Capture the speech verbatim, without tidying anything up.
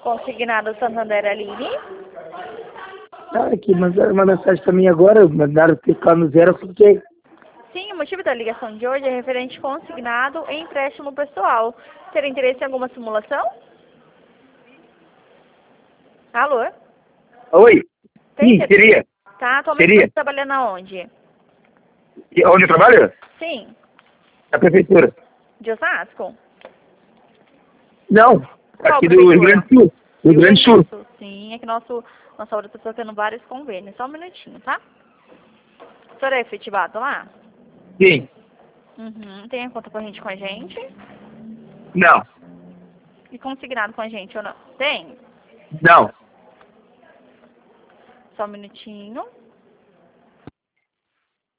Consignado Santander Aline. Ah, aqui, mandaram uma mensagem pra mim agora, mandaram clicar no zero, eu fiquei. Sim, o motivo da ligação de hoje é referente consignado em empréstimo pessoal. Teria interesse em alguma simulação? Alô? Oi? Tem Sim, interesse? seria. Tá, atualmente Seria. você tá trabalhando aonde? E onde eu trabalho? Sim, Na prefeitura. de Osasco? Não, Qual aqui do Rio prefeitura? Grande do Sul. Rio Grande do Sul. Sim, é que nosso, nossa obra está tendo vários convênios. Só um minutinho, tá? O senhor é efetivado lá? Sim. Uhum. Tem a conta corrente com a gente? Não. E consignado com a gente ou não? Tem? Não. Só um minutinho.